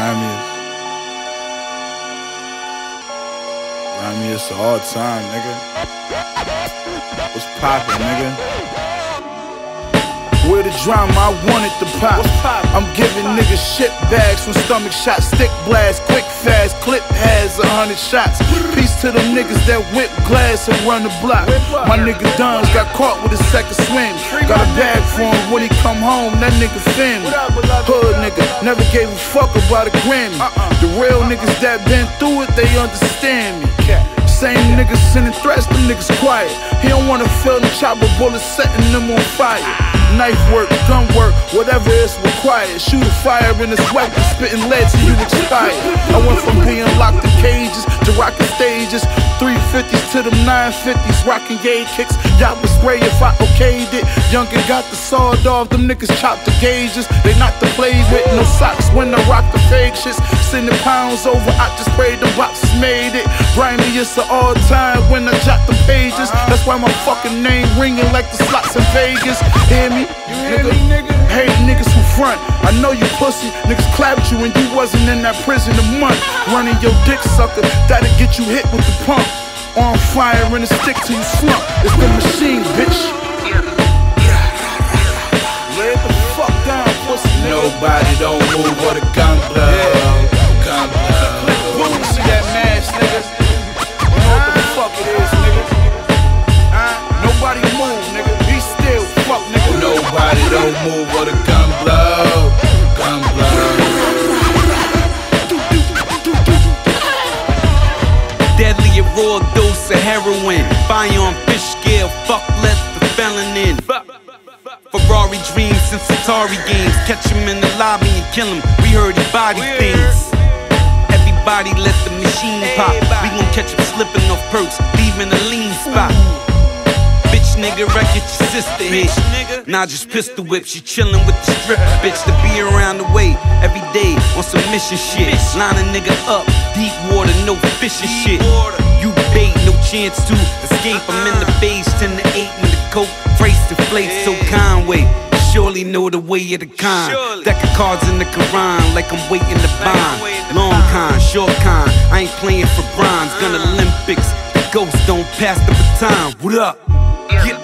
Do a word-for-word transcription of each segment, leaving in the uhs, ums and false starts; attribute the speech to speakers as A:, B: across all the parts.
A: Grimiest. Grimiest all time, nigga. What's poppin', nigga? Where the drama, I want it to pop. I'm giving niggas shit bags from stomach shots, stick blast, quick fast, clip has a hundred shots. Peace to them niggas that whip glass and run the block. My nigga Duns got caught with a second swim. Got a bag for him when he come home, that nigga family. Hood nigga, never gave a fuck about a Grammy. The real niggas that been through it, they understand me. Same niggas sending threats, them niggas quiet. He don't wanna feel the chopper bullets setting them on fire. Knife work, gun work, whatever is required. Shoot a fire in his weapon, spitting lead till you expire. I went from being locked in cages to rocking stages, three fifties to them nine fifties, rocking gauge kicks. Y'all would spray if I okayed it. Youngin got the sawed off, them niggas chopped the gauges. They not to play with, no socks when I rock the fake shits. Sending pounds over, I just sprayed the boxes, made it. Grimiest of all time when I jot the pages. That's why my fucking name ringing like the slots in Vegas. Hear me?
B: You hear me, nigga?
A: Hate niggas who front. I know you pussy. Niggas clapped you when you wasn't in that prison a month. Running your dick sucker, that'll get you hit with the pump. On fire and a stick till you slump. It's the machine, bitch. Lay the fuck down, pussy, nigga.
B: Nobody don't move or the gun blow. Yeah. Gun blow.
A: Boom, see that mask, nigga. You know what the fuck it is, nigga. Uh, nobody move, nigga. Be still, fuck, nigga.
B: Nobody don't move or the gun blow. Gun blow.
C: Deadly a raw dose of heroin. Fire on fish scale, fuck let the felon in. Ferrari dreams since Atari games. Catch him in the lobby and kill him. We heard he body things. Everybody let the machine pop. We gon' catch him slipping off perks, leaving a lean spot. Bitch nigga, wreck your sister hit. Nah, just pistol whip. She chillin' with the stripper bitch to be around the way every day on some mission shit. Line a nigga up, deep water, no fishing shit. You bait, no chance to escape. I'm in the base, ten to eight in the coke. Price deflates so Conway. Surely know the way of the con. Deck of cards in the Quran, like I'm waiting to bond. Long con, short con, I ain't playing for bronze. Gun Olympics, the ghost don't pass the baton. What up?
A: Yeah.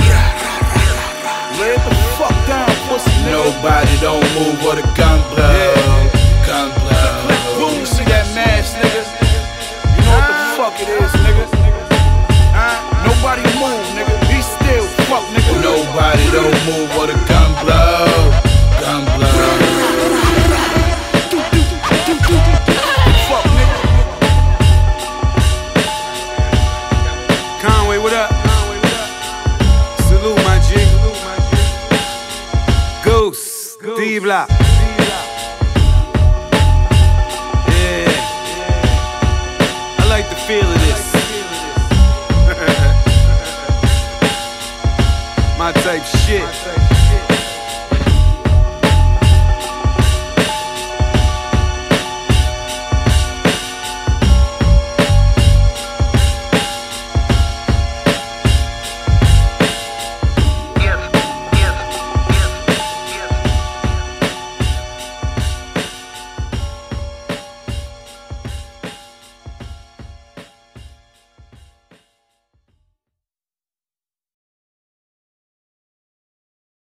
A: Lay the fuck down, pussy, nigga.
B: Nobody don't move or the gun blow. Yeah. Gun blow.
A: Boom, see that mask, nigga. You know what the fuck it is, nigga. Uh, nobody move, nigga. Be still, fuck, nigga.
B: Nobody don't move or the gun blow. Gun blow.
A: Fuck, nigga.
C: Conway, what up? Salute, my G. Ghost, D-Block. Yeah. I like the feel of this. My type shit.